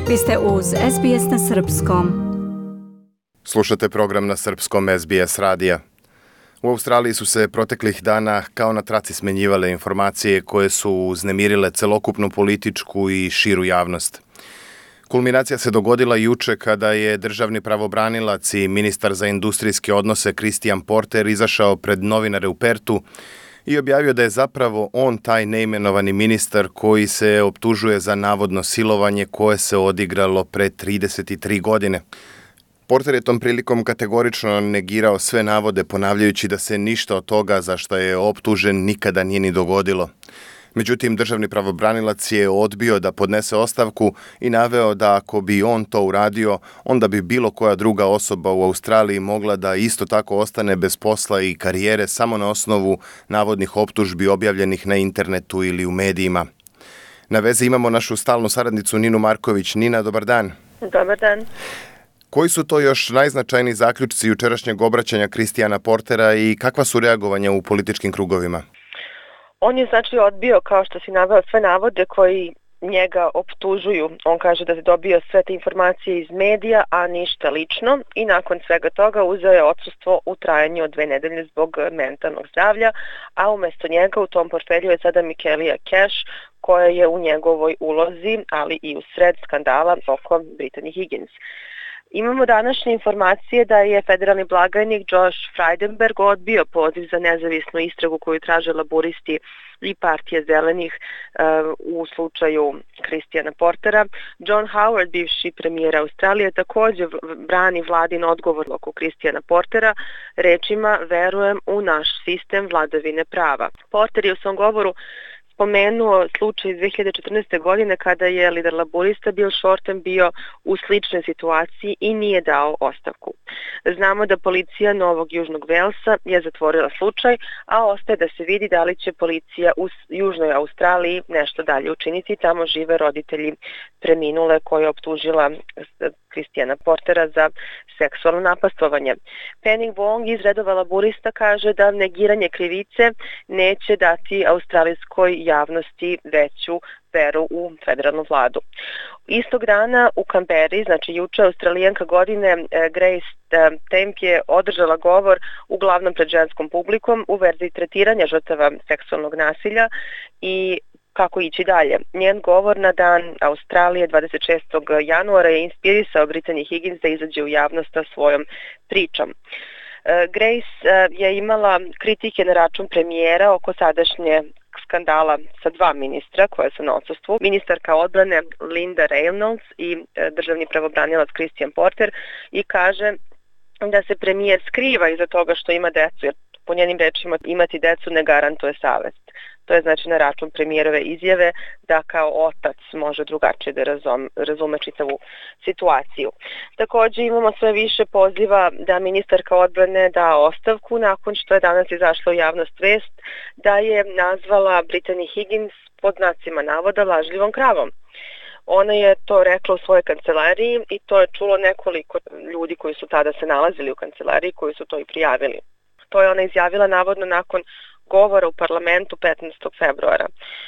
Vi ste uz SBS na Srpskom. Slušate program na srpskom SBS radija. U Australiji su se proteklih dana kao na traci smenjivale informacije koje su uznemirile celokupnu političku i širu javnost. Kulminacija se dogodila juče kada je državni pravobranilac i ministar za industrijske odnose Christian Porter izašao pred novinare u Pertu i objavio da je zapravo on taj neimenovani ministar koji se optužuje za navodno silovanje koje se odigralo pre 33 godine. Porter je tom prilikom kategorično negirao sve navode, ponavljajući da se ništa od toga za što je optužen nikada nije ni dogodilo. Međutim, državni pravobranilac je odbio da podnese ostavku i naveo da ako bi on to uradio, onda bi bilo koja druga osoba u Australiji mogla da isto tako ostane bez posla i karijere samo na osnovu navodnih optužbi objavljenih na internetu ili u medijima. Na vezi imamo našu stalnu saradnicu Ninu Marković. Nina, dobar dan. Dobar dan. Koji su to još najznačajniji zaključci jučerašnjeg obraćanja Christiana Portera i kakva su reagovanja u političkim krugovima? On je odbio, kao što si naveo, sve navode koji njega optužuju. On kaže da je dobio sve te informacije iz medija, a ništa lično, i nakon svega toga uzeo je odsustvo u trajanju od 2 nedelje zbog mentalnog zdravlja, a umjesto njega u tom portfelju je sada Michaelia Cash, koja je u njegovoj ulozi, ali i u sred skandala oko Brittany Higgins. Imamo današnje informacije da je federalni blagajnik Josh Frydenberg odbio poziv za nezavisnu istragu koju traže laburisti i partija zelenih u slučaju Christiana Portera. John Howard, bivši premijer Australije, također brani vladin odgovor oko Christiana Portera rečima: "Verujem u naš sistem vladavine prava." Porter je u svom govoru spomenuo slučaj iz 2014. godine kada je lider laborista Bill Shorten bio u sličnoj situaciji i nije dao ostavku. Znamo da policija Novog Južnog Velsa je zatvorila slučaj, a ostaje da se vidi da li će policija u Južnoj Australiji nešto dalje učiniti. Tamo žive roditelji preminule koje je optužila Christiana Portera za seksualno napastovanje. Penny Wong iz redova laborista kaže da negiranje krivice neće dati australijskoj javnosti veću veru u federalnu vladu. Istog dana u Kamberi, juče, Australijanka godine Grace Temp je održala govor uglavnom pred ženskom publikom u verziji tretiranja žrtava seksualnog nasilja i kako ići dalje. Njen govor na dan Australije 26. januara je inspirisao Brittany Higgins da izađe u javnost sa svojom pričom. Grace je imala kritike na račun premijera oko sadašnje skandala sa 2 ministra koja su na odsustvu. Ministarka odbrane Linda Reynolds i državni pravobranilac Christian Porter, i kaže da se premijer skriva iza toga što ima decu, jer po njenim rečima imati decu ne garantuje savest. To je na račun premijerove izjave da kao otac može drugačije da razume čitavu situaciju. Također imamo sve više poziva da ministarka odbrane da ostavku nakon što je danas izašla u javnost vest da je nazvala Brittany Higgins pod znacima navoda lažljivom kravom. Ona je to rekla u svojoj kancelariji i to je čulo nekoliko ljudi koji su tada se nalazili u kancelariji, koji su to i prijavili. To je ona izjavila navodno nakon govora u parlamentu 15. februara.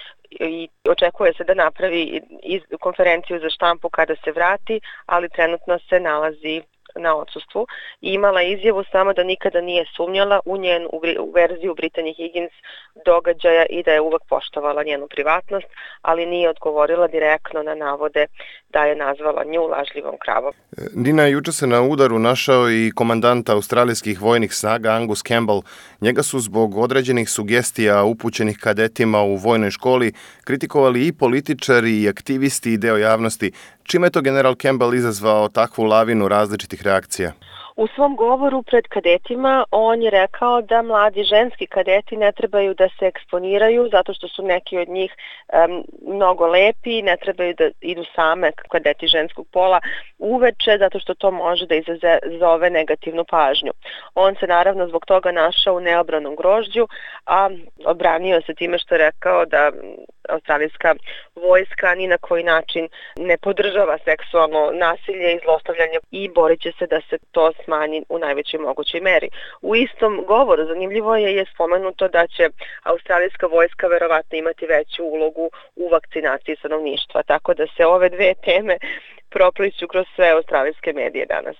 I očekuje se da napravi konferenciju za štampu kada se vrati, ali trenutno se nalazi na odsustvu. I imala izjavu samo da nikada nije sumnjala u njenu verziju Brittany Higgins događaja i da je uvek poštovala njenu privatnost, ali nije odgovorila direktno na navode da je nazvala nju lažljivom kravom. Nina, juče se na udaru našao i komandant australijskih vojnih snaga Angus Campbell. Njega su zbog određenih sugestija upućenih kadetima u vojnoj školi kritikovali i političari i aktivisti i deo javnosti. Čime je to general Campbell izazvao takvu lavinu različitih reakcija? U svom govoru pred kadetima on je rekao da mladi ženski kadeti ne trebaju da se eksponiraju zato što su neki od njih mnogo lepi, ne trebaju da idu same kadeti ženskog pola uveče zato što to može da izazove negativnu pažnju. On se naravno zbog toga našao u neobranom grožđu, a obranio se time što je rekao da australijska vojska ni na koji način ne podržava seksualno nasilje i zlostavljanje i borit će se da se to smanji u najvećoj mogućoj meri. U istom govoru zanimljivo je spomenuto da će australijska vojska verovatno imati veću ulogu u vakcinaciji stanovništva, tako da se ove dve teme propliću kroz sve australijske medije danas.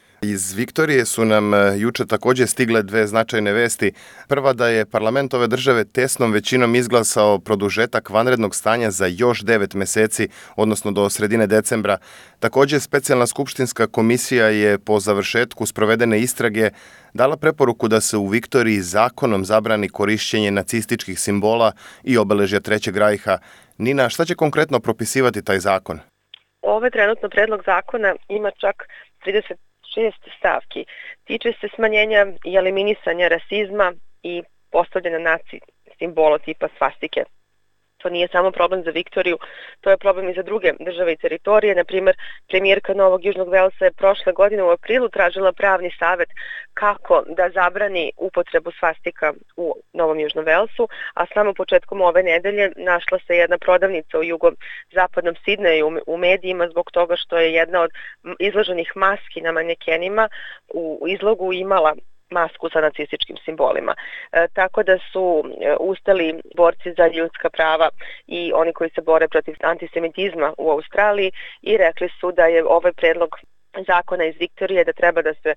Iz Viktorije su nam juče također stigle dve značajne vesti. Prva da je parlament ove države tesnom većinom izglasao produžetak vanrednog stanja za još 9 meseci, odnosno do sredine decembra. Također, specijalna skupštinska komisija je po završetku sprovedene istrage dala preporuku da se u Viktoriji zakonom zabrani korišćenje nacističkih simbola i obeležja Trećeg rajha. Nina, šta će konkretno propisivati taj zakon? Ovaj trenutno predlog zakona ima čak 36 stavki. Tiče se smanjenja i eliminisanja rasizma i postavljanja naci simbola tipa svastike. To nije samo problem za Viktoriju, to je problem i za druge države i teritorije. Na primjer, premijerka Novog Južnog Velsa je prošle godine u aprilu tražila pravni savjet kako da zabrani upotrebu svastika u Novom Južnom Velsu, a samo početkom ove nedelje našla se jedna prodavnica u jugozapadnom Sidneju u medijima zbog toga što je jedna od izloženih maski na manekenima u izlogu imala masku sa nacističkim simbolima. Tako da su ustali borci za ljudska prava i oni koji se bore protiv antisemitizma u Australiji i rekli su da je ovaj predlog zakona iz Viktorije da treba da se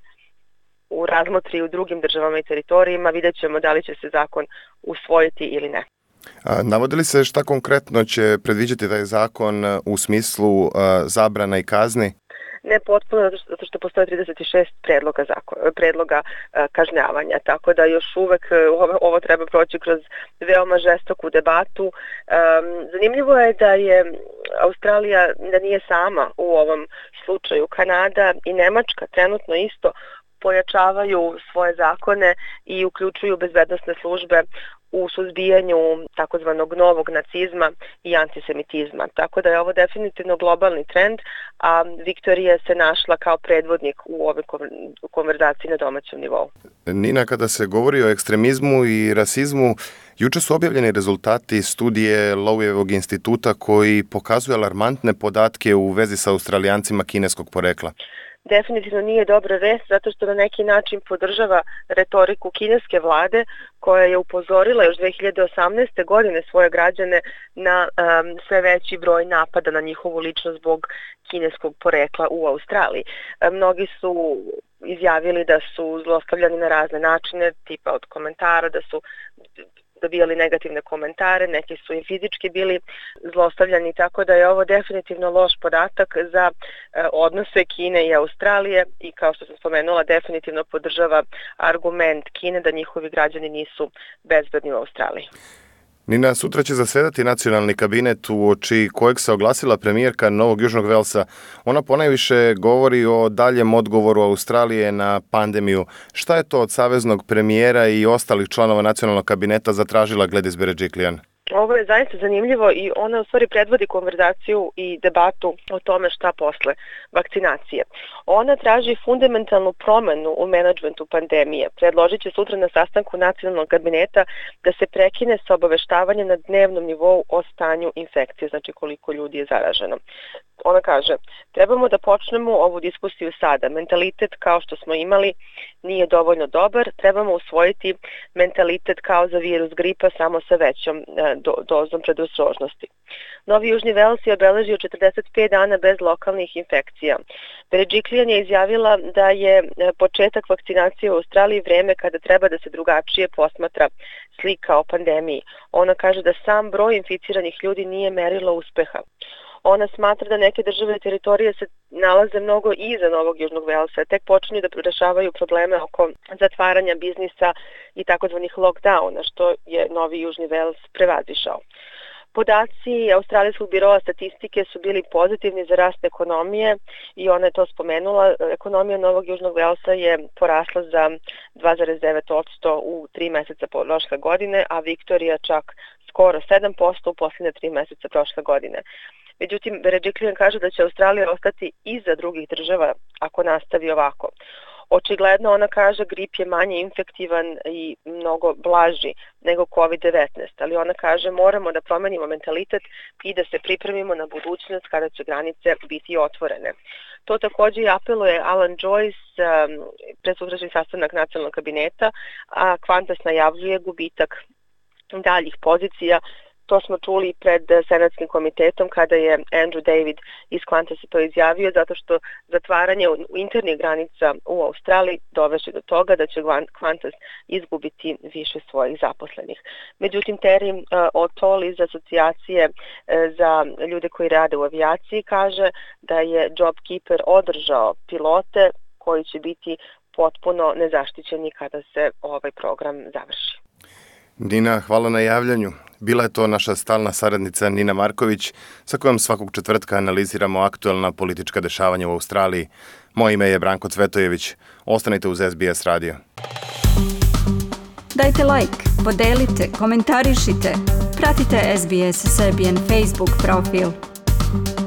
razmotri u drugim državama i teritorijima. Vidjet ćemo da li će se zakon usvojiti ili ne. Navodi li se šta konkretno će predviđati taj zakon u smislu zabrana i kazni? Ne potpuno, zato što postoje 36 predloga kažnjavanja, tako da još uvek ovo treba proći kroz veoma žestoku debatu. Zanimljivo je da je Australija da nije sama u ovom slučaju. Kanada i Nemačka trenutno isto pojačavaju svoje zakone i uključuju bezbednosne službe u suzbijanju takozvanog novog nacizma i antisemitizma. Tako da je ovo definitivno globalni trend, a Viktorija se našla kao predvodnik u ovoj konverzaciji na domaćem nivou. Nina, kada se govori o ekstremizmu i rasizmu, juče su objavljeni rezultati studije Lowijevog instituta koji pokazuju alarmantne podatke u vezi sa Australijancima kineskog porekla. Definitivno nije dobra vest zato što na neki način podržava retoriku kineske vlade koja je upozorila još 2018. godine svoje građane na sve veći broj napada na njihovu ličnost zbog kineskog porekla u Australiji. Mnogi su izjavili da su zlostavljani na razne načine, tipa od komentara, da su dobijali negativne komentare, neki su i fizički bili zlostavljani, tako da je ovo definitivno loš podatak za odnose Kine i Australije i kao što sam spomenula, definitivno podržava argument Kine da njihovi građani nisu bezbedni u Australiji. Nina, sutra će zasedati nacionalni kabinet uoči kojeg se oglasila premijerka Novog Južnog Velsa. Ona ponajviše govori o daljem odgovoru Australije na pandemiju. Šta je to od saveznog premijera i ostalih članova nacionalnog kabineta zatražila Gladys Berejiklian? Ovo je zaista zanimljivo i ona u stvari predvodi konverzaciju i debatu o tome šta posle vakcinacije. Ona traži fundamentalnu promenu u menadžmentu pandemije. Predložit će sutra na sastanku nacionalnog kabineta da se prekine sa obaveštavanjem na dnevnom nivou o stanju infekcije, znači koliko ljudi je zaraženo. Ona kaže, trebamo da počnemo ovu diskusiju sada. Mentalitet kao što smo imali nije dovoljno dobar, trebamo usvojiti mentalitet kao za virus gripa samo sa većom dozom predostrožnosti. Novi Južni Vels je obeležio 45 dana bez lokalnih infekcija. Berejiklian je izjavila da je početak vakcinacije u Australiji vreme kada treba da se drugačije posmatra slika o pandemiji. Ona kaže da sam broj inficiranih ljudi nije merilo uspeha. Ona smatra da neke države i teritorije se nalaze mnogo iza Novog Južnog Velsa, tek počinju da rešavaju probleme oko zatvaranja biznisa i takozvanih lockdowna, što je Novi Južni Vels prevazišao. Podaci Australijskog biroa statistike su bili pozitivni za rast ekonomije i ona je to spomenula. Ekonomija Novog Južnog Velsa je porasla za 2,9% u 3 meseca prošle godine, a Viktorija čak skoro 7% u posljednje 3 meseca prošle godine. Međutim, Berejiklian kaže da će Australija ostati iza drugih država ako nastavi ovako. Očigledno, ona kaže, grip je manje infektivan i mnogo blaži nego COVID-19, ali ona kaže moramo da promenimo mentalitet i da se pripremimo na budućnost kada će granice biti otvorene. To također apeluje Alan Joyce, predsutrašnji sastanak nacionalnog kabineta, a Qantas najavljuje gubitak daljih pozicija To smo čuli pred Senatskim komitetom kada je Andrew David iz Qantasa to izjavio, zato što zatvaranje internih granica u Australiji dovešće do toga da će Qantas izgubiti više svojih zaposlenih. Međutim, Terry O'Toole iz asocijacije za ljude koji rade u avijaciji kaže da je JobKeeper održao pilote koji će biti potpuno nezaštićeni kada se ovaj program završi. Nina, hvala na javljanju. Bila je to naša stalna saradnica Nina Marković, sa kojom svakog četvrtka analiziramo aktuelna politička dešavanja u Australiji. Moje ime je Branko Cvetojević. Ostanite uz SBS radio. Dajte like, podelite, komentarišite. Pratite SBS Serbian Facebook profil.